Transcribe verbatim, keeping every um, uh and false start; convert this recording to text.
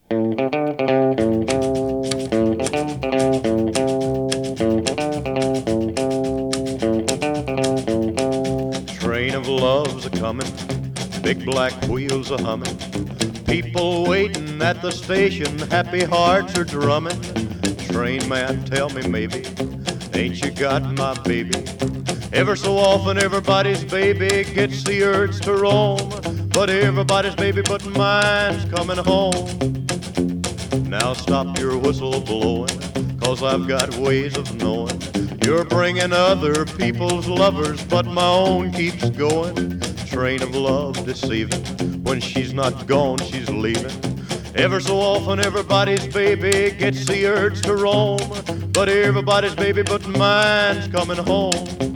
Train of love's a comin', big black wheels a hummin', people waiting at the station, happy hearts are drummin'. Train man, tell me maybe, ain't you got my baby? Ever so often everybody's baby gets the urge to roam, but everybody's baby but mine's coming home. Now stop your whistle blowing, 'cause I've got ways of knowing you're bringing other people's lovers, but my own keeps going. Train of love deceiving, when she's not gone, she's leaving. Ever so often everybody's baby gets the urge to roam, but everybody's baby but mine's coming home.